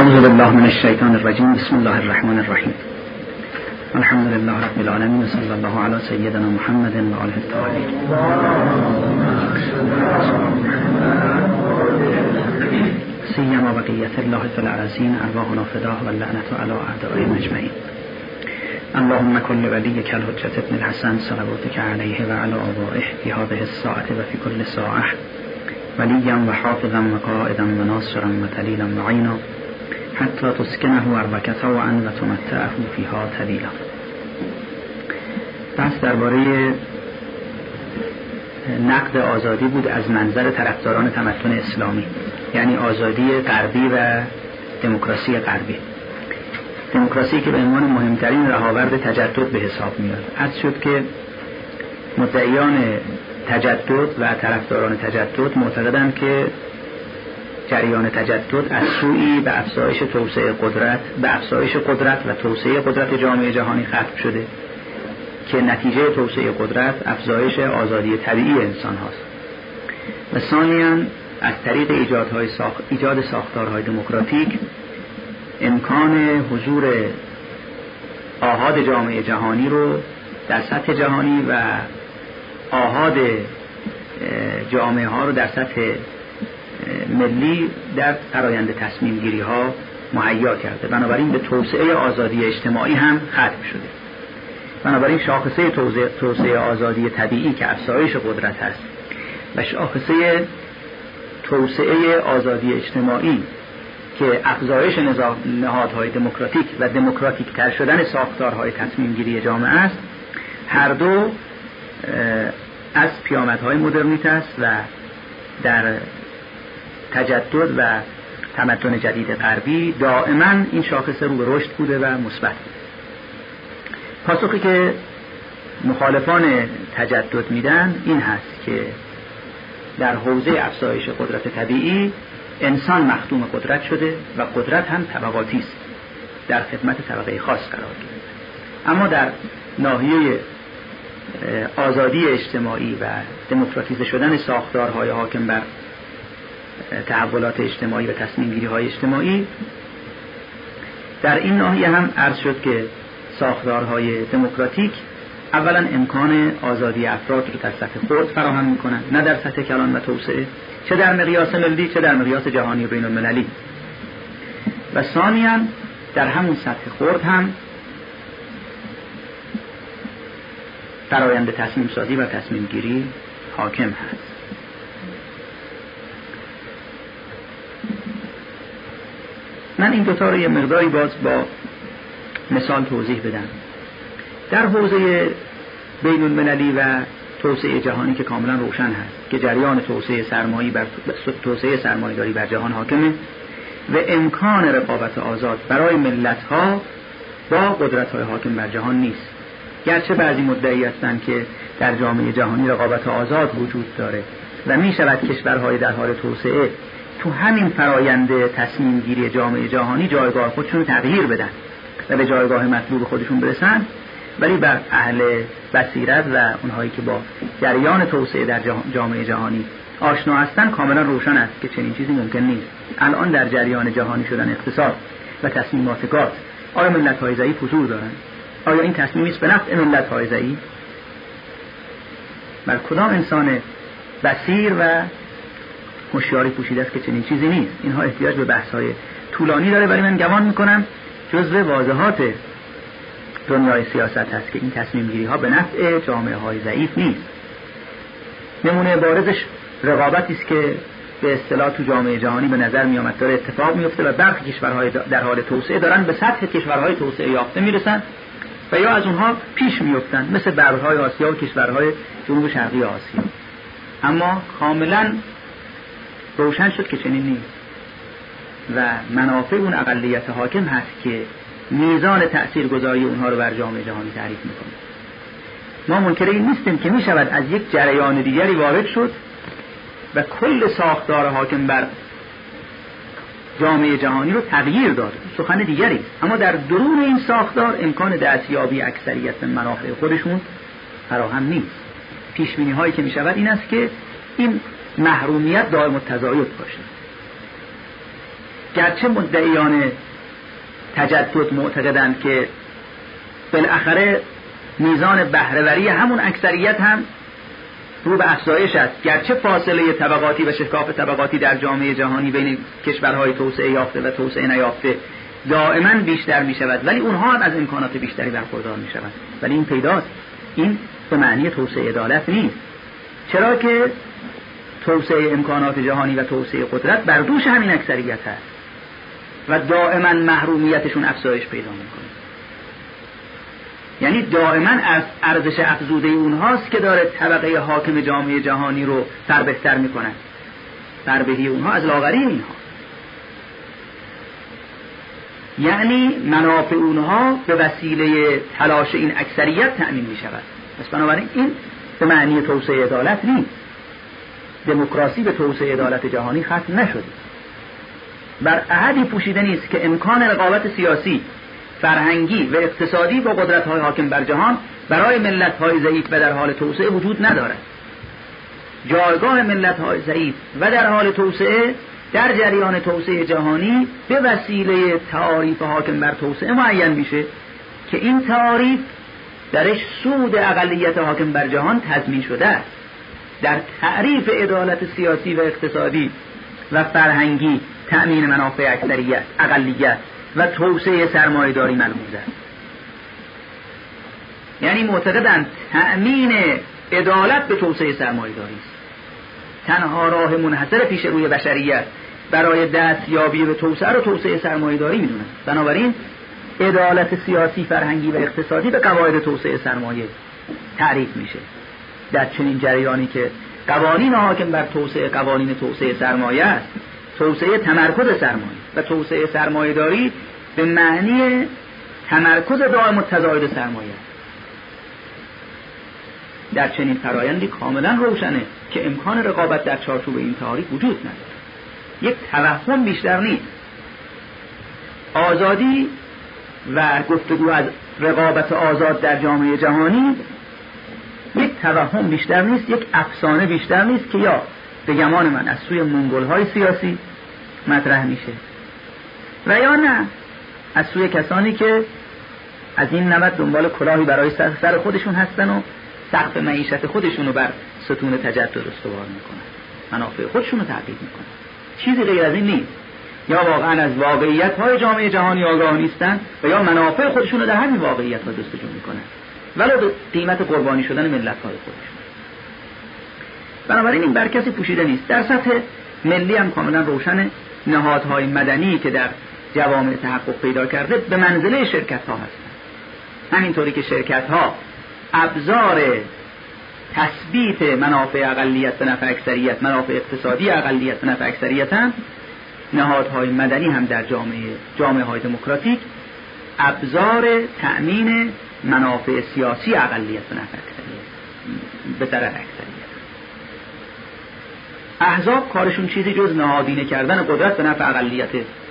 اعوذ بالله من الشیطان الرجیم. بسم الله الرحمن الرحیم. الحمد لله رب العالمین و صلی الله علی سیدنا محمد و آله الطاهرین. سیما بقیت الله فی الارضین ارواحنا فداه و اللعنة علی اعدائهم اجمعین. اللهم كل وليك الحجة ابن الحسن صلواتك عليه وعلى آبائه في هذه الساعة وفي كل ساعة وليا وحافظا وقائدا وناصرا وتليلا وعينا حتى تسكنه أرضك طوعا وتمتعه فيها طويلا. بحث درباره نقد آزادی بود از منظر طرفداران تمدن اسلامی، یعنی آزادی غربی و دموکراسی غربی. دموکراسی که به عنوان مهمترین رهاورد تجدد به حساب میاد. عرض شد که مدعیان تجدد و طرفداران تجدد معتقدند که جریان تجدد از سوی به افزایش قدرت و توسعه قدرت جامعه جهانی ختم شده که نتیجه توسعه قدرت افزایش آزادی طبیعی انسان هاست و ثانیاً از طریق ایجاد ساختارهای دموکراتیک امکان حضور آحاد جامعه جهانی رو در سطح جهانی و آحاد جامعه ها رو در سطح ملی در فرآیند تصمیم گیری ها مهیا کرده. بنابراین به توسعه آزادی اجتماعی هم ختم شده. بنابراین شاخصه توسعه آزادی طبیعی که افزایش قدرت هست و شاخصه توسعه آزادی اجتماعی که افزایش نهادهای دموکراتیک و دموکراتیک تر شدن ساختارهای تصمیم گیری جامعه است، هر دو از پیامدهای مدرنیته است و در تجدد و تمدن جدید غربی دائما این شاخصه رو به رشد بوده و مثبت. پاسخی که مخالفان تجدد میدن این هست که در حوزه افزایش قدرت طبیعی انسان مخدوم قدرت شده و قدرت هم طبقاتی است، در خدمت طبقه خاص قرار گرفته. اما در ناحیه آزادی اجتماعی و دموکراتیزه شدن ساختارهای حاکم بر تحولات اجتماعی و تصمیم گیری های اجتماعی، در این ناحیه هم عرض شد که ساختارهای دموکراتیک اولا امکان آزادی افراد رو در سطح خود فراهم میکنن، نه در سطح کلان و توسعه، چه در مقیاس ملی چه در مقیاس جهانی و بین المللی، و ثانیاً در همون سطح خود هم فرآیند تصمیم سازی و تصمیم گیری حاکم هست. من این دوتا رو یه مقداری باز با مثال توضیح بدم. در حوزه بین المللی و توسعه جهانی که کاملا روشن هست که جریان توسعه سرمایه‌داری بر جهان حاکمه و امکان رقابت آزاد برای ملت‌ها با قدرت‌های حاکم بر جهان نیست. گرچه بعضی مدعی هستند که در جامعه جهانی رقابت آزاد وجود داره و می شود کشورهای در حال توسعه تو همین فرایند تصمیم گیری جامعه جهانی جایگاه خودشون رو تغییر بدن و به جایگاه مطلوب خودشون برسن، ولی بر اهل بصیرت و اونهایی که با جریان توسعه در جامعه جهانی آشنا هستن کاملا روشن است که چنین چیزی ممکن نیست. الان در جریان جهانی شدن اقتصاد و تصمیمات گاز آیا ملت‌های ضعیف حضور دارند؟ آیا این تصمیمی است به نفع ملت‌های ضعیف؟ بر کدام انسان بصیر و هوشیاری پوشیده است که چنین چیزی نیست؟ اینها احتیاج به بحث‌های طولانی داره، ولی من گمان می‌کنم جزء واضحات دنیای سیاست هست که این تصمیم گیری ها به نفع جامعه های ضعیف نیست. نمونه بارزش رقابتی است که به اصطلاح تو جامعه جهانی به نظر می آمد داره اتفاق میفته و برخی کشورهای در حال توسعه دارن به سطح کشورهای توسعه یافته میرسن و یا از اونها پیش میافتن، مثل بلخ‌های آسیا و کشورهای جنوب شرقی آسیا. اما کاملا روشن شد که چنین نیست و منافع اون اقلیت حاکم هست که میزان تأثیرگذاری اونها رو بر جامعه جهانی تعریف میکنه. ما منکر این نیستیم که میشود از یک جریان دیگری وارد شد و کل ساختار حاکم بر جامعه جهانی رو تغییر داد، سخن دیگری، اما در درون این ساختار امکان دستیابی اکثریت به منافع خودشون فراهم نیست. پیشبینی هایی که میشود این است که این محرومیت دائم التزاید باشه گرچه مدعیان تجدد معتقدند که بالاخره میزان بهره‌وری همون اکثریت هم رو به افزایش است، گرچه فاصله طبقاتی و شکاف طبقاتی در جامعه جهانی بین کشورهای توسعه یافته و توسعه نیافته دائما بیشتر می شود، ولی اونها هم از امکانات بیشتری برخوردار می شود. ولی این پیداست، این به معنی توسعه عدالت نیست، چرا که توسعه امکانات جهانی و توسعه قدرت بر دوش همین اکثریت هست و دائما محرومیتشون افزایش پیدا میکنه. یعنی دائما از ارزش افزوده اونهاست که داره طبقه حاکم جامعه جهانی رو فربهتر میکنه. فربهی اونها از لاغری اینها، یعنی منافع اونها به وسیله تلاش این اکثریت تأمین میشود. پس بنابراین این به معنی توسعه عدالت نیست. دموکراسی به توسعه عدالت جهانی ختم نشده، بر عهدی پوشیده نیست که امکان رقابت سیاسی، فرهنگی و اقتصادی با قدرت‌های حاکم بر جهان برای ملت‌های ضعیف و در حال توسعه وجود ندارد. جایگاه ملت‌های ضعیف و در حال توسعه در جریان توسعه جهانی به وسیله تعاریف حاکم بر توسعه معین میشه که این تعاریف درش سود اقلیت حاکم بر جهان تضمین شده است. در تعریف عدالت سیاسی و اقتصادی و فرهنگی تأمین منافع اکثریت، اقلیت و توسعه سرمایه‌داری ملموس است. یعنی معتقدند تأمین عدالت به توسعه سرمایه‌داری است. تنها راه منحصر پیش روی بشریت برای دستیابی به توسعه رو توسعه سرمایه‌داری می‌دونند. بنابراین عدالت سیاسی، فرهنگی و اقتصادی به قواعد توسعه سرمایه تعریف میشه. در چنین جریانی که قوانین حاکم بر توسعه قوانین توسعه سرمایه است، توسعه تمرکز سرمایه و توسعه سرمایه‌داری به معنی تمرکز دائم التزاید سرمایه است. در چنین فرایندی کاملا روشنه که امکان رقابت در چارچوب این تعاریف وجود نداره. یک توهم بیشتر نیست. آزادی و گفتگو از رقابت آزاد در جامعه جهانی یک توهم بیشتر نیست، یک افسانه بیشتر نیست که یا به گمان من از سوی منگول‌های سیاسی مطرح میشه و یا نه از سوی کسانی که از این نمط دنبال کلاهی برای سر خودشون هستن و سقف معیشت خودشون رو بر ستون تجدد استوار میکنن، منافع خودشون رو تحقیق میکنن. چیزی غیر از این نیست. یا واقعا از واقعیت‌های جامعه جهانی آگاه نیستن و یا منافع خودشون رو در همین واقعیت‌ها جستجو میکنن، ولو به قیمت قربانی شدن ملت‌های خودشون. بنابراین این بر کسی پوشیده نیست. در سطح ملی هم کاملا روشن نهادهای مدنی که در جوامع تحقق پیدا کرده به منزله شرکت‌ها هستند. همینطوری که شرکت‌ها ابزار تثبیت منافع اقلیت به نفع اکثریت، منافع اقتصادی اقلیت به نفع اکثریت‌اند، نهادهای مدنی هم در جامعه‌های دموکراتیک ابزار تأمین منافع سیاسی اقلیت به نفع اکثریت، به ضرر اکثریت. احزاب کارشون چیزی جز نهادینه کردن قدرت به نفع اقلیت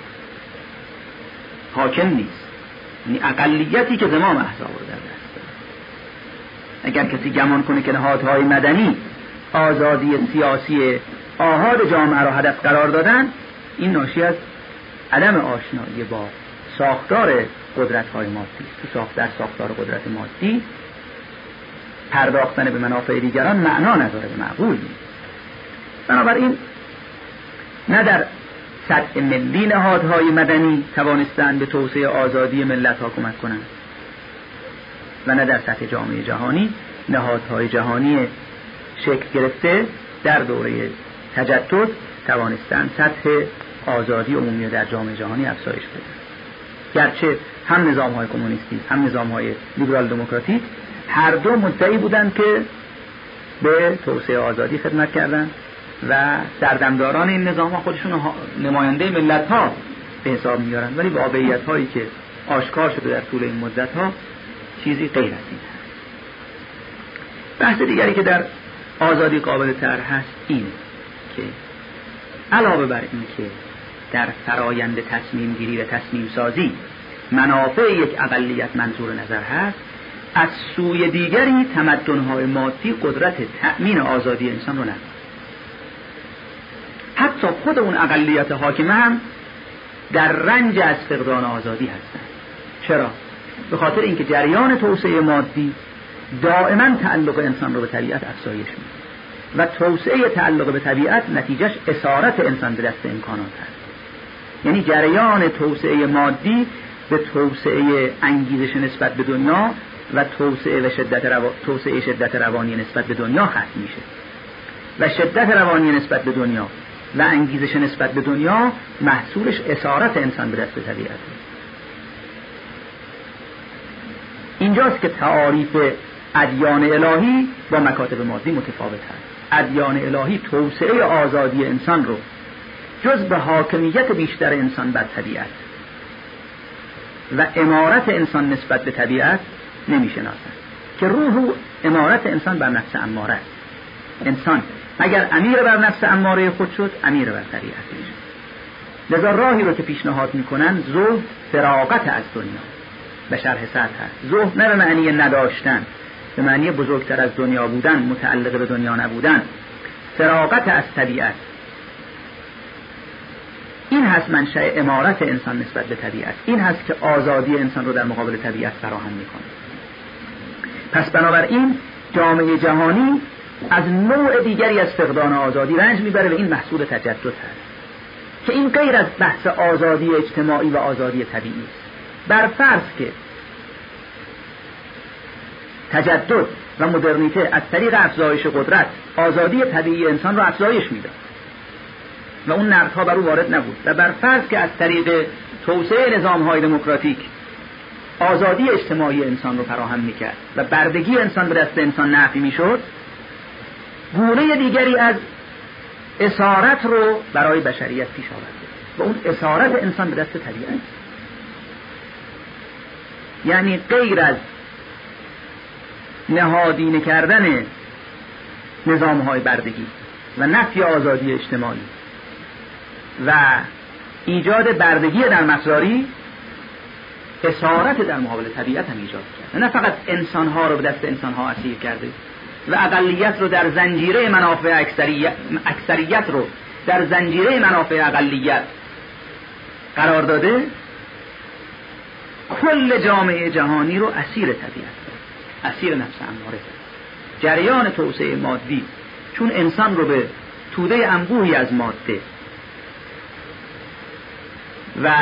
حاکم نیست، یعنی اقلیتی که زمام احزاب رو در دست داره. اگر کسی گمان کنه که نهادهای مدنی آزادی سیاسی آحاد جامعه را هدف قرار دادن، این ناشی از عدم آشنایی با ساختار قدرت‌های مادی است. در ساختار قدرت مادی پرداختن به منافع دیگران معنا نداره، به معقول نیست. بنابراین نه در سطح ملی نهادهای مدنی توانستند به توسعه آزادی ملت‌ها کمک کنند و نه در سطح جامعه جهانی نهادهای جهانی شکل گرفته در دوره تجدد توانستند سطح آزادی عمومی در جامعه جهانی افزایش بدن. گرچه هم نظام‌های کمونیستی هم نظام‌های لیبرال دموکراتیک هر دو مدعی بودند که به توسعه آزادی خدمت کردند و سردمداران این نظام‌ها خودشون نماینده ملت‌ها به حساب می‌آورند، ولی واقعیت‌هایی که آشکار شده در طول این مدت‌ها چیزی غیر از این است. بحث دیگری که در آزادی قابل طرح هست این که علاوه بر این که در فرایند تصمیم گیری و تصمیم سازی منافع یک اقلیت منظور نظر هست، از سوی دیگری تمدن‌های مادی قدرت تأمین آزادی انسان رو ندارد. حتی خود اون اقلیت حاکمه هم در رنج از فقدان آزادی هستند. چرا؟ به خاطر اینکه جریان توسعه مادی دائما تعلق انسان رو به طبیعت افزایش میده و توسعه تعلق به طبیعت نتیجهش اسارت انسان به دست امکانات هست. یعنی جریان توسعه مادی به توسعه انگیزش نسبت به دنیا و توسعه شدت روانی نسبت به دنیا ختم میشه و شدت روانی نسبت به دنیا و انگیزش نسبت به دنیا محصولش اسارت انسان به دست طبیعت. اینجاست که تعاریف ادیان الهی با مکاتب مادی متفاوت هست. ادیان الهی توسعه آزادی انسان رو جز به حاکمیت بیشتر انسان بر طبیعت و امارت انسان نسبت به طبیعت نمی‌شناسند که روح امارت انسان بر نفس اماره است. انسان اگر امیر بر نفس اماره خود شد، امیر بر طبیعت میشه. لذا راهی رو که پیشنهاد میکنن زهد فراغت از دنیا به شرح سطح هست. زهد نه به معنی نداشتن، به معنی بزرگتر از دنیا بودن، متعلق به دنیا نبودن، فراغت از طبیعت. این هست منشأ امارت انسان نسبت به طبیعت. این هست که آزادی انسان رو در مقابل طبیعت فراهم میکنه. پس بنابراین جامعه جهانی از نوع دیگری از فقدان آزادی رنج میبره و این محصول تجدد هست که این غیر از بحث آزادی اجتماعی و آزادی طبیعی است. بر فرض که تجدد و مدرنیته از طریق افزایش قدرت آزادی طبیعی انسان رو افزایش میده و اون نقدها بر او وارد نبود و بر فرض که از طریق توسعه نظام‌های دموکراتیک آزادی اجتماعی انسان رو فراهم میکرد و بردگی انسان به دست انسان نفی میشد، گونه دیگری از اسارت رو برای بشریت پیش آورد و اون اسارت انسان به دست طبیعت. یعنی غیر از نهادینه کردن نظام‌های بردگی و نفی آزادی اجتماعی و ایجاد بردگی در مقداری، اسارت در مقابل طبیعت هم ایجاد کرد. نه فقط انسان‌ها رو به دست انسان‌ها اسیر کرده و اقلیت رو در زنجیره منافع اکثریت رو در زنجیره منافع اقلیت قرار داده، کل جامعه جهانی رو اسیر طبیعت، اسیر نفس اماره. جریان توسعه مادی چون انسان رو به توده انبوهی از ماده و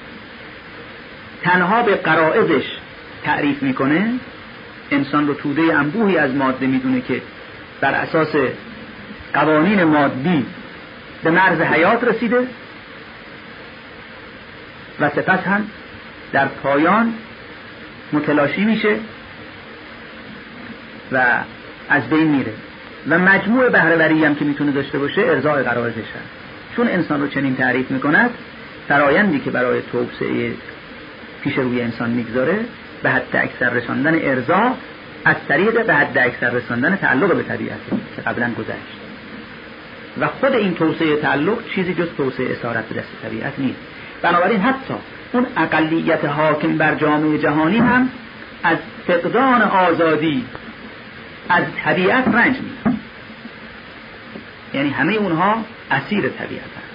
تنها به غرایزش تعریف میکنه، انسان رو توده انبوهی از ماده میدونه که بر اساس قوانین مادی به مرز حیات رسیده و سپس هم در پایان متلاشی میشه و از بین میره و مجموع بهره‌وری هم که میتونه داشته باشه ارضاء غرایزش هست. چون انسان رو چنین تعریف میکند، فرایندی که برای توسعه پیش روی انسان میگذاره به حد اکثر رساندن ارضا از طریق به حد اکثر رساندن تعلق به طبیعت که قبلا گذشت و خود این توسعه تعلق چیزی جز توسعه اسارت به دست طبیعت نیست. بنابراین حتی اون اقلیت حاکم بر جامعه جهانی هم از فقدان آزادی از طبیعت رنج می‌برند. یعنی همه اونها اسیر طبیعت هست.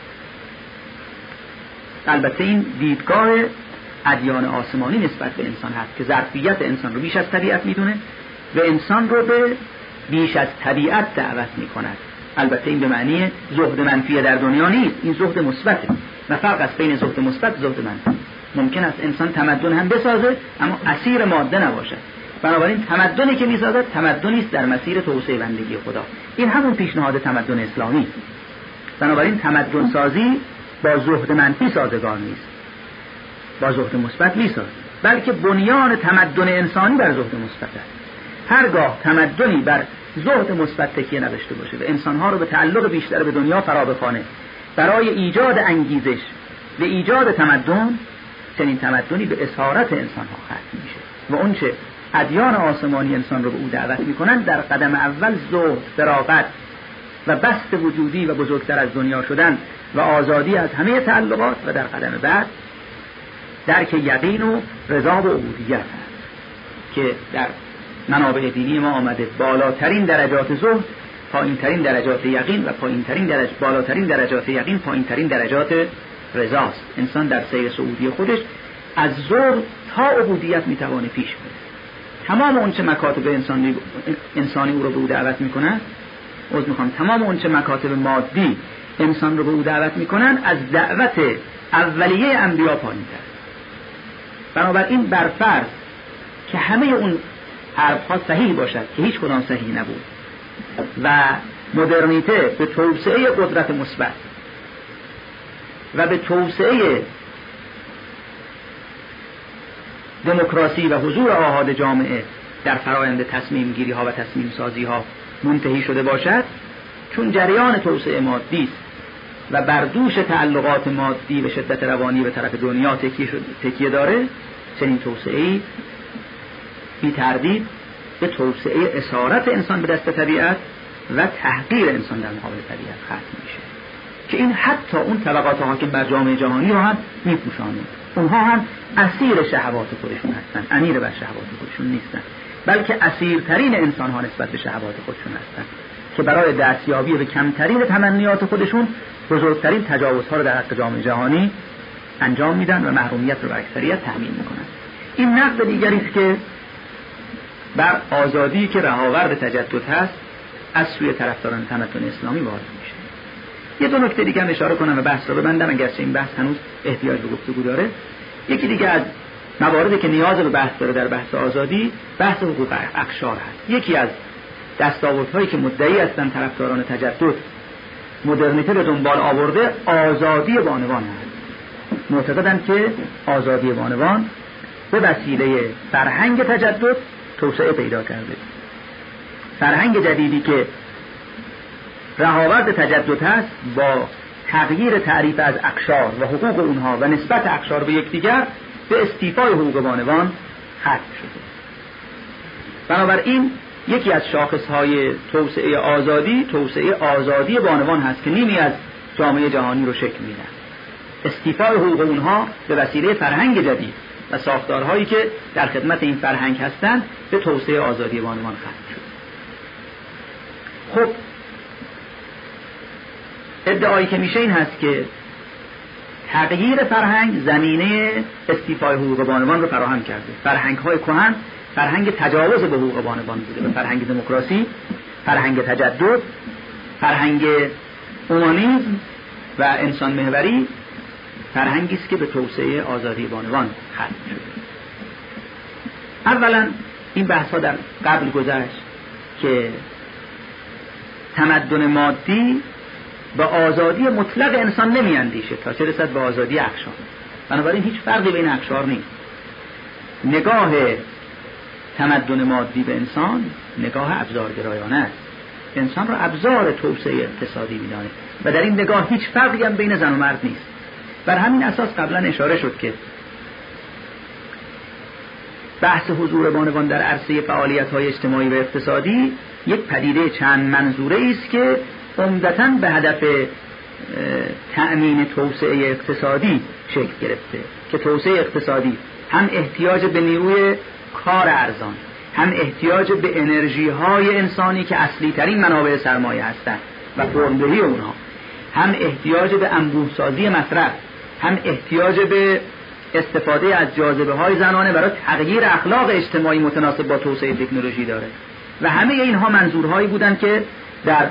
البته این دیدگاه ادیان آسمانی نسبت به انسان هست که ظرفیت انسان رو بیش از طبیعت میدونه و انسان رو به بیش از طبیعت دعوت میکند. البته این به معنی زهد منفی در دنیا نیست، این زهد مثبته و فرق است بین زهد مثبت و زهد منفی. ممکن است انسان تمدن هم بسازه اما اسیر ماده نباشد. بنابراین تمدنی که میسازد تمدنی است در مسیر توسعه بندگی خدا. این همون پیشنهاد تمدن اسلامی. بنابراین تمدن سازی با زهد منفی سازگار نیست، با زهد مثبت میسازد، بلکه بنیان تمدن انسانی بر زهد مثبت است. هرگاه تمدنی بر زهد مثبت تکیه نداشته باشه و انسانها رو به تعلق بیشتر به دنیا فرا بخوانه برای ایجاد انگیزش و ایجاد تمدن، چنین تمدنی به اسارت انسانها ختم میشه و اونچه ادیان آسمانی انسان رو به او دعوت میکنن در قدم اول زهد، فراغت و بسط وجودی و بزرگتر از دنیا شدن و آزادی از همه تعلقات و در قدم بعد درک یقین و رضا و عبودیت هست که در منابع دینی ما آمده بالاترین درجات زهد، پایینترین درجات یقین و بالاترین درجات یقین پایینترین درجات رضاست. انسان در سیر صعودی خودش از ذل تا عبودیت میتوانه پیش بره. تمام اون چه مکاتب انسانی او رو به او دعوت میکنن، تمام اون چه مکاتب مادی انسان رو به او دعوت میکنن، از دعوت اولیه انبیا پایین‌تر. بنابراین بر فرض که همه اون حرف‌ها صحیح باشد که هیچ کدام صحیح نبود و مدرنیته به توسعه قدرت مثبت و به توسعه دموکراسی و حضور آحاد جامعه در فرآیند تصمیم گیری ها و تصمیم سازی ها منتهی شده باشد، چون جریان توسعه مادی است و بر دوش تعلقات مادی و شدت روانی به طرف دنیا تکیه داره، چنین توسعه‌ای بی تردید به توسعه اسارت انسان به دست طبیعت و تحقیر انسان در مقابل طبیعت ختم میشه که این حتی اون طبقات حاکم بر جامعه جهانی رو هم میپوشانه. اونها هم اسیر شهوات خودشون هستن، امیر بر شهوات خودشون نیستن، بلکه اسیرترین انسان ها نسبت به شهوات خودشون هستن که برای دستیابی به کمترین تمنیات خودشون بزرگترین تجاوزها رو در حق جامعه جهانی انجام میدن و محرومیت رو بر اکثریت تامین میکنن. این نقد دیگری است که بر آزادی که رهاورد تجدد هست از سوی طرفداران تمدن اسلامی وارد میشه. یه دو نکته دیگه هم اشاره کنم و بحث رو ببندم، اگرچه این بحث هنوز احتیاج به گفتگو داره. یکی دیگه از مواردی که نیاز به بحث داره در بحث آزادی، بحث حقوق اقشار هست. یکی از دستاوردهایی که مدعی هستن طرفداران تجدد مدرنیته به دنبال آورده، آزادی بانوان هست. معتقدند که آزادی بانوان به وسیله فرهنگ تجدد توسعه پیدا کرده. فرهنگ جدیدی که رهاورد تجدد هست با تغییر تعریف از اقشار و حقوق اونها و نسبت اقشار به یکدیگر به استیفای حقوق بانوان ختم شده. بنابراین یکی از شاخصهای توسعه آزادی بانوان هست که نیمی از جامعه جهانی رو شکل میدن. استیفای حقوق اونها به وسیله فرهنگ جدید و ساختارهایی که در خدمت این فرهنگ هستند به توسعه آزادی بانوان ختم شد. خب ادعایی که میشه این هست که تغییر فرهنگ زمینه استیفای حقوق بانوان رو فراهم کرده. فرهنگ‌های کهن فرهنگ تجاوز به حقوق بانوان بوده، فرهنگ دموکراسی، فرهنگ تجدد، فرهنگ اومانیسم و انسان محوری فرهنگی است که به توسعه آزادی بانوان ختم شده. اولا این بحث‌ها در قبل گذشت که تمدن مادی به آزادی مطلق انسان نمی‌اندیشه تا چه رسد به آزادی اقشار. بنابراین هیچ فرقی بین اقشار نیست. نگاه تمدن مادی به انسان نگاه ابزارگرایانه است. انسان را ابزار توسعه اقتصادی می‌داند و در این نگاه هیچ فرقی هم بین زن و مرد نیست. بر همین اساس قبلا اشاره شد که بحث حضور بانوان در عرصه فعالیت‌های اجتماعی و اقتصادی یک پدیده چند منظوره است که عمدتاً به هدف تأمین توسعه اقتصادی شکل گرفته که توسعه اقتصادی هم احتیاج به نیروی کار ارزان، هم احتیاج به انرژی های انسانی که اصلی ترین منابع سرمایه هستند و فرمدهی اونها، هم احتیاج به انبوه سازی مصرف، هم احتیاج به استفاده از جاذبه های زنانه برای تغییر اخلاق اجتماعی متناسب با توسعه تکنولوژی داره و همه اینها منظورهایی بودن که در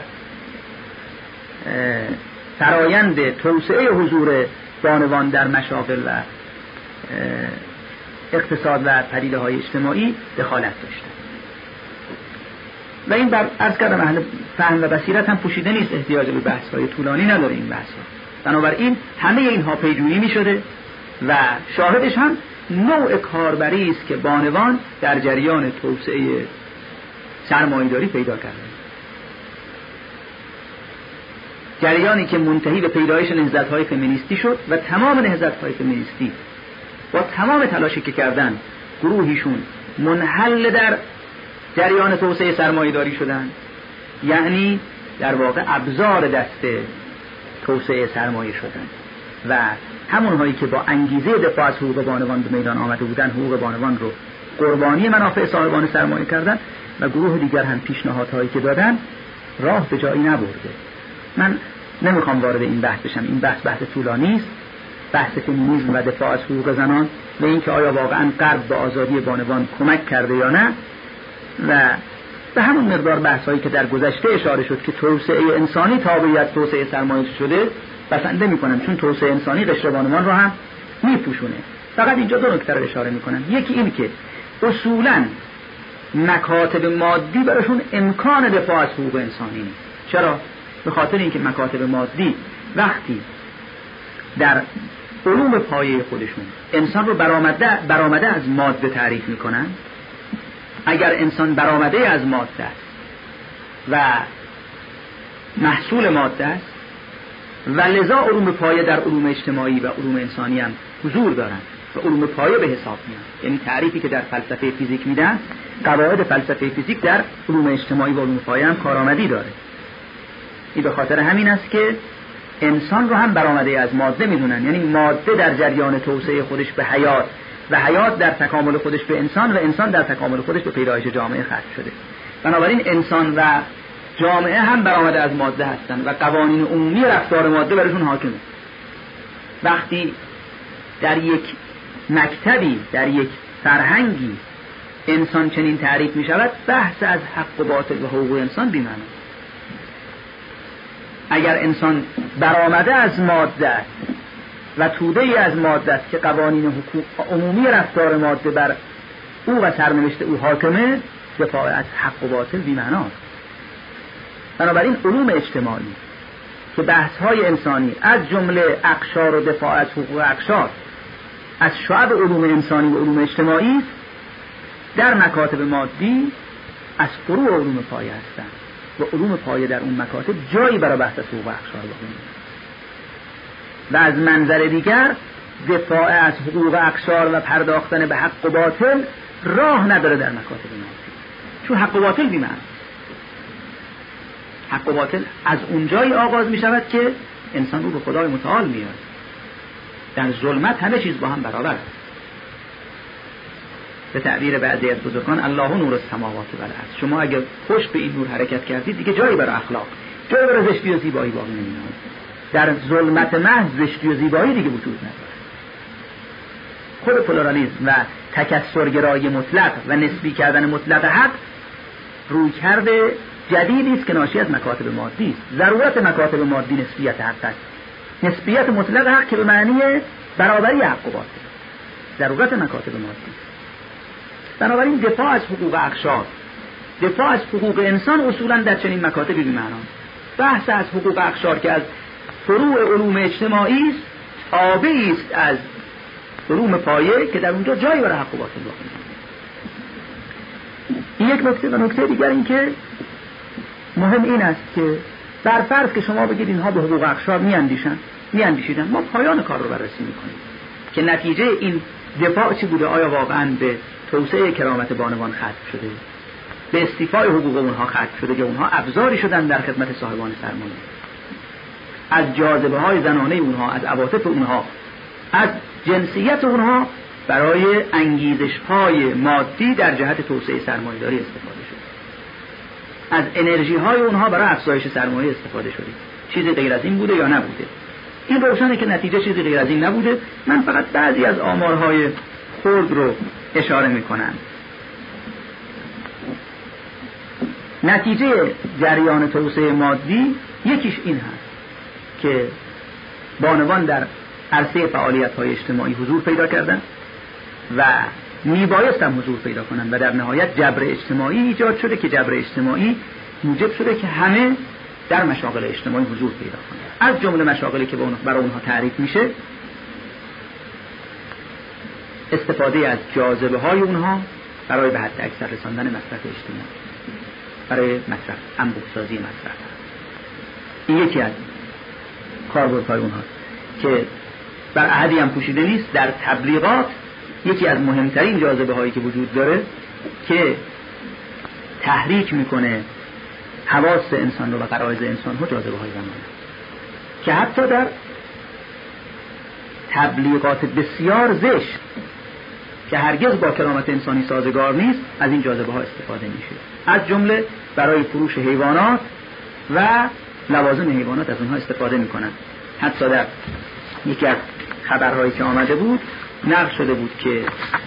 فرایند توسعه حضور بانوان در مشاغل و اقتصاد و پدیده های اجتماعی دخالت داشتن و این بر عرض کردم اهل فهم و بصیرت هم پوشیده نیست، احتیاج به بحث های طولانی نداره این بحث ها. بنابراین همه اینها پیجویی می شده و شاهدش هم نوع کاربری است که بانوان در جریان توسعه سرمایه‌داری پیدا کردن، جریانی که منتهی به پیدایش نهضت‌های فمینیستی شد و تمام نهضت‌های فمینیستی با تمام تلاشی که کردن گروهیشون منحل در جریان توسعه سرمایه‌داری شدن، یعنی در واقع ابزار دست توسعه سرمایه شدن و همونهایی که با انگیزه دفاع از حقوق بانوان به میدان آمده بودن حقوق بانوان رو قربانی منافع صاحبان سرمایه کردن و گروه دیگر هم پیشنهادهایی که دادن راه به جایی نبرده. من نمیخوام وارد این بحث بشم، این بحث طولانی است بحث فمینیسم و دفاع از حقوق زنان و اینکه آیا واقعا غرب به آزادی بانوان کمک کرده یا نه، و به همون مقدار بحثایی که در گذشته اشاره شد که توسعه انسانی تابعیت توسعه سرمایه‌داری شده بسنده میکنن، چون توسعه انسانی قشر بانوان رو هم میپوشونه. فقط اینجا دو نکته رو اشاره میکنم. یکی این که اصولاً مکاتب مادی براشون امکان دفاع از حقوق انسانی نیست. چرا؟ به خاطر اینکه مکاتب مادی وقتی در علوم پایه خودشون انسان رو برآمده از ماده تعریف میکنن، اگر انسان برآمده از ماده است و محصول ماده است و لذا علوم پایه در علوم اجتماعی و علوم انسانی هم حضور دارن و علوم پایه به حساب میان، یعنی تعریفی که در فلسفه فیزیک میدن قواعد فلسفه فیزیک در علوم اجتماعی و علوم پایه هم کارآمدی داره. این به خاطر همین است که انسان رو هم برآمده از ماده میدونن، یعنی ماده در جریان توسعه خودش به حیات و حیات در تکامل خودش به انسان و انسان در تکامل خودش به پیدایش جامعه ختم شده. بنابراین انسان و جامعه هم برآمده از ماده هستند و قوانین عمومی رفتار ماده برشون حاکمه. وقتی در یک مکتبی، در یک فرهنگی انسان چنین تعریف می شود، بحث از حق و باطل و حقوق انسان بی‌معنی. اگر انسان برآمده از ماده است و توده ای از ماده است که قوانین عمومی رفتار ماده بر او و سرنوشت او حاکمه، دفاع از حق و باطل بی‌معناست. بنابراین علوم اجتماعی که بحث‌های انسانی از جمله اقشار و دفاع از حقوق اقشار از شعب علوم انسانی و علوم اجتماعی در مکاتب مادی از فروع علوم پایه هستند و علوم پایه در اون مکاتب جایی برای بحث از حقوق اقشار باقی نمی‌ماند. و از منظر دیگر دفاع از حقوق اقشار و پرداختن به حق و باطل راه نداره در مکاتب مادی، چون حق و باطل بی‌معنی. حق و باطل از اونجایی آغاز می شود که انسان رو به خدای متعال میاد. در ظلمت همه چیز با هم برابر است. به تعبیر بعضی از بزرگان الله نور السماوات و الارض. شما اگر پشت به این نور حرکت کردید دیگه جایی برای اخلاق، جایی برای زشتی و زیبایی باقی نمیمونه. در ظلمت محض زشتی و زیبایی دیگه وجود نداره. خود پلورالیسم و تکثرگرایی مطلق و نسبی کردن مطلق حق رویکرد جدیدی است که ناشی از مکاتب مادی است. ضرورت مکاتب مادی نسبیت حق است. نسبیت مطلق حق که به معنی برابری حق و باطل. ضرورت مکاتب مادی. بنابراین دفاع از حقوق اقشار، دفاع از حقوق انسان اصولا در چنین مکاتبی بی‌معناست. بحث از حقوق اقشار که از فروع علوم اجتماعی است، تابعی است از علوم پایه که در اونجا جایی برای حق و باطل باقی نمی‌ماند. این یک نکته. و نکته دیگر این که مهم این است که بر فرض که شما بگید اینها به حقوق اقشار میاندیشیدن، ما پایان کار رو بررسی میکنیم که نتیجه این دفاع چی بوده. آیا واقعا به توسعه کرامت بانوان ختم شده، به استیفای حقوق اونها ختم شده، که اونها ابزاری شدن در خدمت صاحبان سرمایه، از جاذبه های زنانه اونها، از عواطف اونها، از جنسیت اونها برای انگیزش های مادی در جهت توسعه سرمایه داری استفاده شده، از انرژی های اونها برای افزایش سرمایه استفاده شده. چیزی غیر از این بوده یا نبوده؟ این روشنه که نتیجه چیزی غیر از این نبوده. من فقط بعضی از آمارهای خرد رو اشاره میکنم. نتیجه جریان توسعه مادی یکیش این هست که بانوان در عرصه فعالیت‌های اجتماعی حضور پیدا کردن و میبایست هم حضور پیدا کنن و در نهایت جبر اجتماعی ایجاد شده که جبر اجتماعی موجب شده که همه در مشاغل اجتماعی حضور پیدا کنن. از جمله مشاغلی که برای اونها تعریف میشه استفاده از جاذبه های اونها برای به حد اکثر رساندن مصرف اجتماعی، برای مصرف، انبوه‌سازی مصرف. این یکی از کاربردهای اونها که بر احدی هم پوشیده نیست. در تبلیغات یکی از مهمترین جاذبه هایی که وجود داره که تحریک میکنه حواس انسان رو و غرایز انسان ها، جاذبه های زمانه، که حتی در تبلیغات بسیار زشت که هرگز با کرامت انسانی سازگار نیست از این جاذبه ها استفاده میشه. از جمله برای فروش حیوانات و لوازم حیوانات از اونها استفاده میکنن. حتی در یکی از خبرهایی که آمده بود نقل شده بود که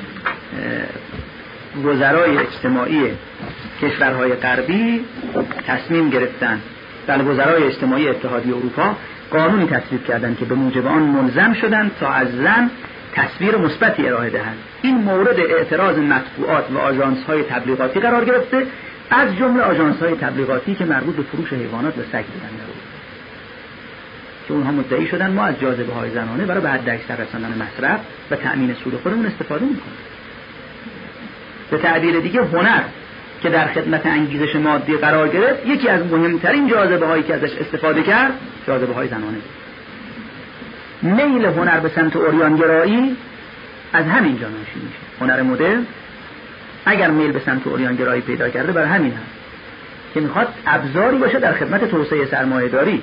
وزرای اجتماعی کشورهای غربی تصمیم گرفتن، بله وزرای اجتماعی اتحادیه اروپا قانونی تصویب کردند که به موجب آن ملزم شدند تا از زن تصویر مثبتی ارائه دهند. این مورد اعتراض مطبوعات و آژانس‌های تبلیغاتی قرار گرفته، از جمله آژانس‌های تبلیغاتی که مربوط به فروش حیوانات و سگ بودند که اونها مدعی شدن ما از جاذبه‌های زنانه برای به حداکثر رساندن مصرف و تأمین سود خودمون استفاده می‌کنیم. به تعبیر دیگه هنر که در خدمت انگیزش مادی قرار گرفت، یکی از مهمترین جاذبه‌هایی که ازش استفاده کرد جاذبه‌های زنانه بود. میل هنر به سمت عریان‌گرایی از همین جا ناشی میشه. هنر مدرن اگر میل به سمت عریان‌گرایی پیدا کرده برای همین هست که میخواد ابزاری باشه در خدمت توسعه سرمایه‌داری.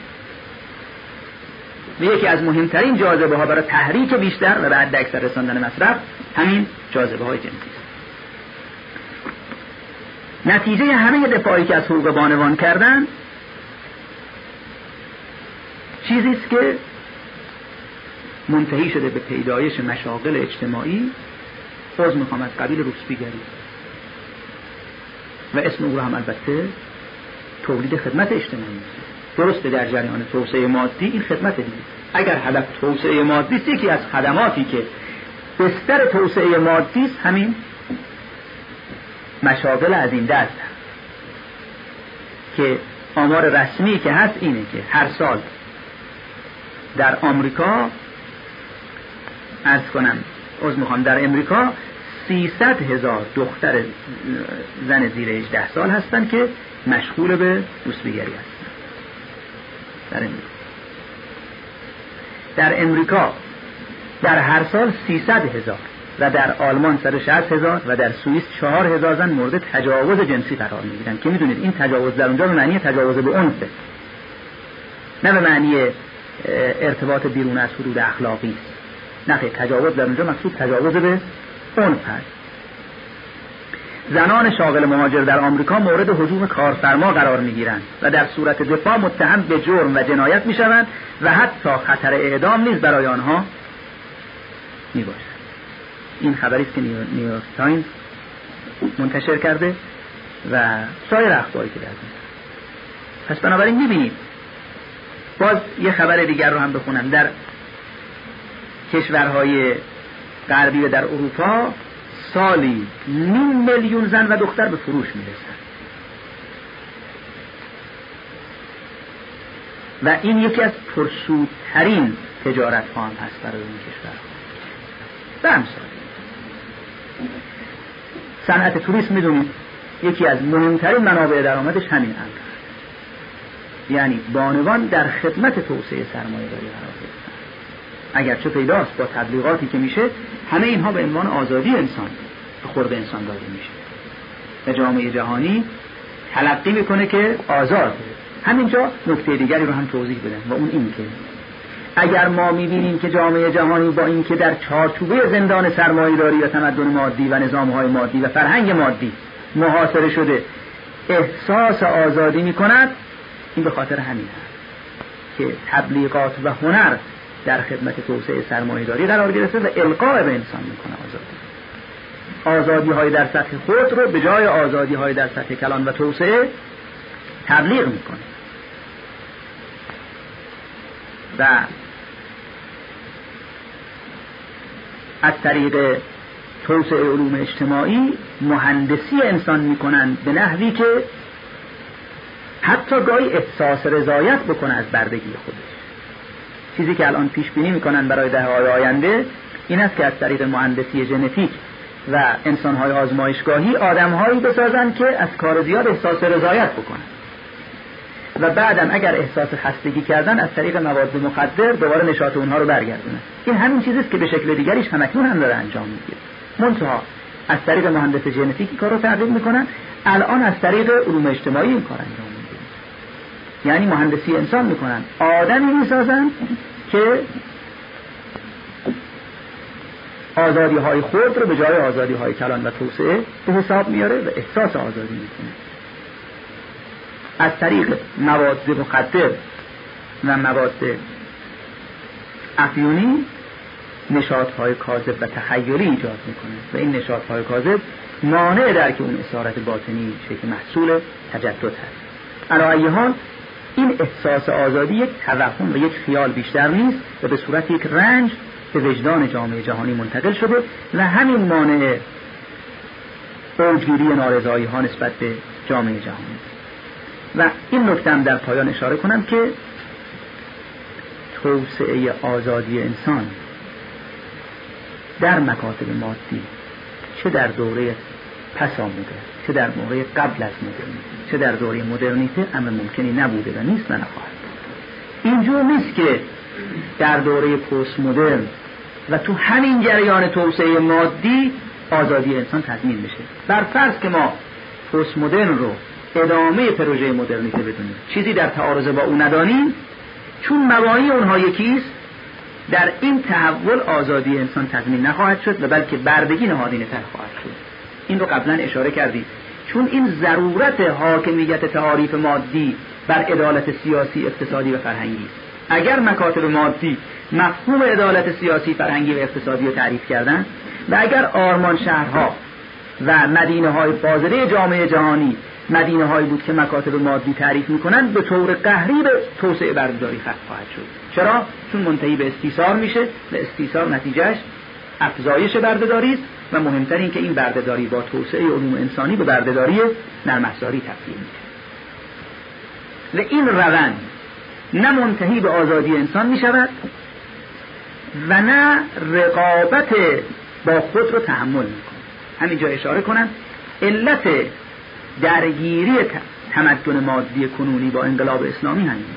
یکی از مهمترین جاذبه‌ها برای تحریک بیشتر و به حداکثر رساندن مصرف همین جاذبه‌های جنسی است. نتیجه همه دفاعی که از حقوق بانوان کردن چیزی است که منتهی شده به پیدایش مشاغل اجتماعی، باز میخوام از قبیل روسپیگری و اسم او هم البته تولید خدمت اجتماعی. درسته در جریان توسعه مادی این خدمت دیگه. اگر هدف توسعه مادی است، یکی از خدماتی که بستر توسعه مادی است همین مشاغل از این دست که آمار رسمی که هست اینه که هر سال در آمریکا در امریکا 300,000 دختر زن زیر 18 سال هستن که مشغول به روسپیگری هستن در امریکا در هر سال 300,000 و در آلمان 160,000 و در سوئیس 4,000 زن مورد تجاوز جنسی قرار میگیرن که میدونید این تجاوز در اونجا به معنی تجاوز به عنفه، نه به معنی ارتباط بیرون از حدود اخلاقی است. نه، تجاوز در اونجا مقصود تجاوز به عنف هست. زنان شاغل مهاجر در آمریکا مورد هجوم کارفرما قرار میگیرند و در صورت دفاع متهم به جرم و جنایت میشوند و حتی خطر اعدام نیز برای آنها میباشد. این خبری است که نیویورک تایمز منتشر کرده و سایر اخباری که در پس بنابراین میبینید. باز یه خبر دیگر رو هم بخونم. در کشورهای غربی و در اروپا سالی 500,000 زن و دختر به فروش میرسن و این یکی از پرسودترین تجارت ها هم هست برای این کشورها. به امثال صنعت توریسم میدونید یکی از مهمترین منابع درآمدش همین امر، یعنی بانوان در خدمت توسعه سرمایه‌داری قرار گرفتن. اگرچه پیداست با تبلیغاتی که میشه همه اینها به عنوان آزادی انسان به خورد انسان داده میشه و جامعه جهانی تلقی میکنه که آزاد. همینجا نکته دیگری رو هم توضیح بدم و اون این که اگر ما میبینیم که جامعه جهانی با این که در چارچوبه زندان سرمایه‌داری و تمدن مادی و نظام‌های مادی و فرهنگ مادی محاصره شده احساس آزادی میکند، این به خاطر همین است که تبلیغات و هنر در خدمت توسعه سرمایه‌داری قرار گرفته و القا به انسان میکنه آزادی های در سطح خود رو به جای آزادی های در سطح کلان و توسعه تبلیغ میکنه و از طریق توسعه علوم اجتماعی مهندسی انسان میکنن به نحوی که حتی گاهی احساس رضایت بکنه از بردگی خودش. چیزی که الان پیش بینی میکنن برای دهه‌های آینده این است که از طریق مهندسی ژنتیک و انسان‌های آزمایشگاهی آدم‌هایی بسازن که از کار زیاد احساس رضایت بکنن و بعدم اگر احساس خستگی کردن از طریق مواد مخدر دوباره نشاط اونها رو برگردونن. این همین چیزی است که به شکل دیگریش همکنون هم داره انجام میگیره. منتها از طریق مهندسی ژنتیک کارو تعقیب میکنن، الان از طریق علوم اجتماعی این کار انجام میگیره. یعنی مهندسی انسان میکنن، آدمی میسازن که آزادی های خود رو به جای آزادی های کلان و توسعه به حساب میاره و احساس آزادی میکنه. از طریق مواد مخدر و مواد افیونی نشاط‌های کاذب و تخیلی ایجاد میکنه و این نشاط‌های کاذب مانع درک اون اسارت باطنی میشه که محصول تجدد هست. علی ای حال این احساس آزادی یک توهم و یک خیال بیشتر نیست و به صورت یک رنج به وجدان جامعه جهانی منتقل شده و همین مانع اوجگیری نارضایی ها نسبت به جامعه جهانی. و این نکته هم در پایان اشاره کنم که توسعه آزادی انسان در مکاتب مادی چه در دوره پسامده چه در موقع قبل از مدرنیته چه در دوره مدرنیته امر ممکنی نبوده و نیست و نخواهد. اینجور نیست که در دوره پست مدرن و تو همین جریان توسعه مادی آزادی انسان تضمین بشه. بر فرض که ما پست مدرن رو ادامه پروژه مدرنیته بدونیم، چیزی در تعارض با اون ندانیم، چون مبانی اونها یکیست، در این تحول آزادی انسان تضمین نخواهد شد و بلکه بردگی نهادینه تر خواهد شد. این رو قبلا اشاره کردید. چون این ضرورت حاکمیت تعاریف مادی بر عدالت سیاسی، اقتصادی و فرهنگی. اگر مکاتب مادی مفهوم عدالت سیاسی، فرهنگی و اقتصادی رو تعریف کردن و اگر آرمان شهرها و مدینه های فاضله جامعه جهانی مدینه هایی بود که مکاتب مادی تعریف میکنن، به طور قهری به توسعه بردهداری ختم خواهد شد. چرا؟ چون منتهی به استیثار میشه و استیثار نتیجهش افزایش بردهداری است و مهمتر این که این بردهداری با توسعه علوم انسانی به بردهداری نرم افزاری تبدیل میشه. و این روند نه منتهی به آزادی انسان میشود و نه رقابت با خود رو تحمل میکنه. همینجا اشاره کنم علت درگیری تمدن مادی کنونی با انقلاب اسلامی همین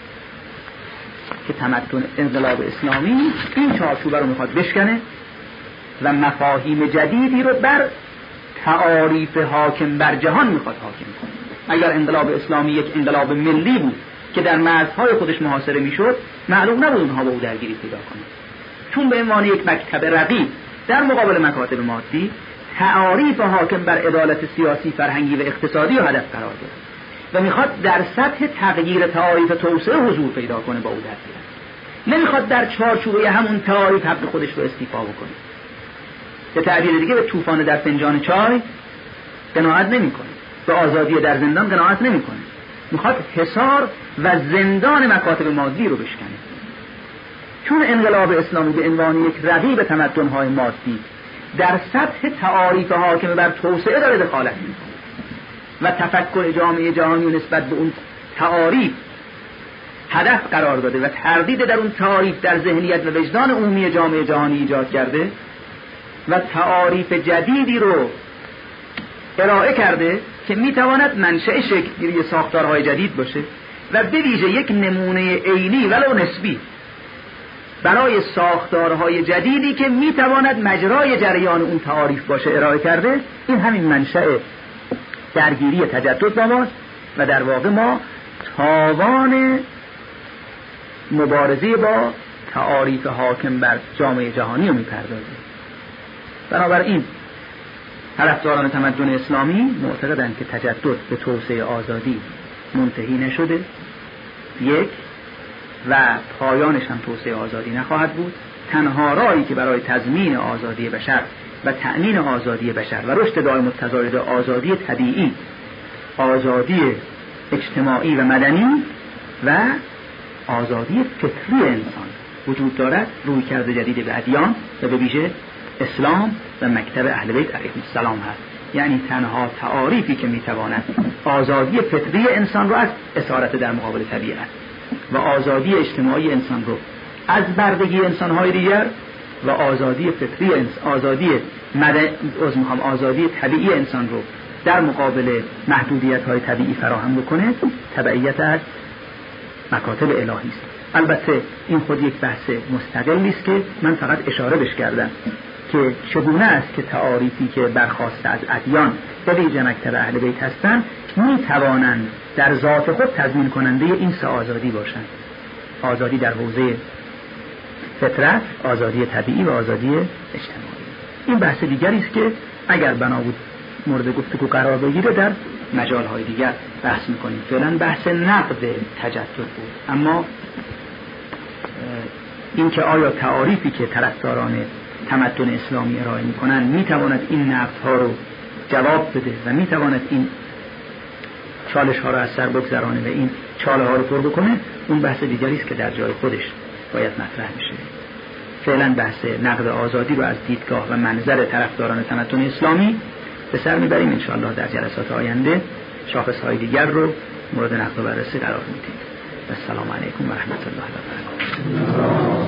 که تمدن انقلاب اسلامی این چارچوبه رو میخواد بشکنه و مفاهیم جدیدی رو بر تعاریف حاکم بر جهان میخواد حاکم کنه. اگر انقلاب اسلامی یک انقلاب ملی بود که در مرزهای خودش محاصره میشد، معلوم نبود اونها با او درگیری پیدا کنه، چون به عنوان یک مکتب رقیب در مقابل مکاتب مادی تعاریف حاکم بر عدالت سیاسی، فرهنگی و اقتصادی رو هدف قرار داد و میخواد در سطح تغییر تعاریف توسعه حضور پیدا کنه، با او درگیر نمیخواد در چارچوبه همون تعاریف حق خودش رو استیفا بکنه. به تعبیر دیگه به طوفان در فنجان چای قناعت نمیکنه، به آزادی در زندان قناعت نمیکنه، میخواد حصار و زندان مکاتب مادی رو بشکنه. چون انقلاب اسلامی به عنوان یک رقیب تمدن‌های مادی در سطح تعاریف حاکم بر توسعه داره دخالت میکنه و تفکر جامعه جهانی نسبت به اون تعاریف هدف قرار داده و تردید در اون تعاریف در ذهنیت و وجدان عمومی جامعه جهانی ایجاد کرده و تعاریف جدیدی رو ارائه کرده که میتواند منشأ شکل‌گیری ساختارهای جدید باشه و به ویژه یک نمونه عینی ولو نسبی برای ساختارهای جدیدی که میتواند مجرای جریان اون تعاریف باشه ارائه کرده. این همین منشأ درگیری تجدد با ماست و در واقع ما تاوان مبارزه با تعاریف حاکم بر جامعه جهانی رو میپردازیم. بنابراین طرفداران تمدن اسلامی معتقدند که تجدد به توسعه آزادی منتهی نشده، یک، و پایانش هم توسعه آزادی نخواهد بود. تنها راهی که برای تضمین آزادی بشر و تأمین آزادی بشر و رشد دائم التزاید آزادی طبیعی، آزادی اجتماعی و مدنی و آزادی فکری انسان وجود دارد، رویکرد جدید به ادیان و به ویژه اسلام و مکتب اهل بیت علیهم السلام هست. یعنی تنها تعاریفی که میتواند آزادی فطری انسان رو از اسارت در مقابل طبیعت و آزادی اجتماعی انسان رو از بردگی انسان‌های دیگر و آزادی فطری آزادی طبیعی انسان رو در مقابل محدودیت‌های طبیعی فراهم بکنه، تبعیت از مکاتب الهی است. البته این خود یک بحث مستقلی است که من فقط اشاره بش کردم که چگونه است که تعاریفی که برخواسته از ادیان به ویژه مکتب اهل بیت هستند میتوانند در ذات خود تضمین کننده این سه آزادی باشند: آزادی در حوزه فطرت، آزادی طبیعی و آزادی اجتماعی. این بحث دیگری است که اگر بنا بود مورد گفتگو قرار بگیره در مجال‌های دیگر بحث می‌کنیم. فعلا بحث نقد تجدد بود، اما این که آیا تعاریفی که طرفداران تمدن اسلامی ارائه میکنن میتواند این نقدها رو جواب بده و میتواند این چالش ها رو از سر بگذرانه و این چاله ها رو پر بکنه، اون بحث دیگری است که در جای خودش باید مطرح بشه. فعلا بحث نقد آزادی رو از دیدگاه و منظر طرفداران تمدن اسلامی به سر میبریم. انشاءالله در جلسات آینده شاخص های دیگر رو مورد نقد و بررسی قرار میدیم. السلام علیکم و رحمت الله و برکاته.